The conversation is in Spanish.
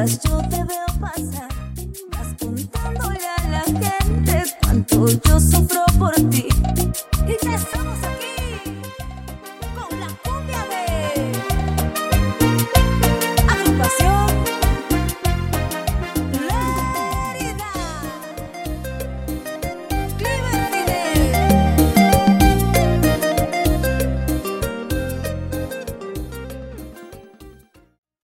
mientras yo te veo pasar, vas contándole a la gente cuánto yo sufro por ti.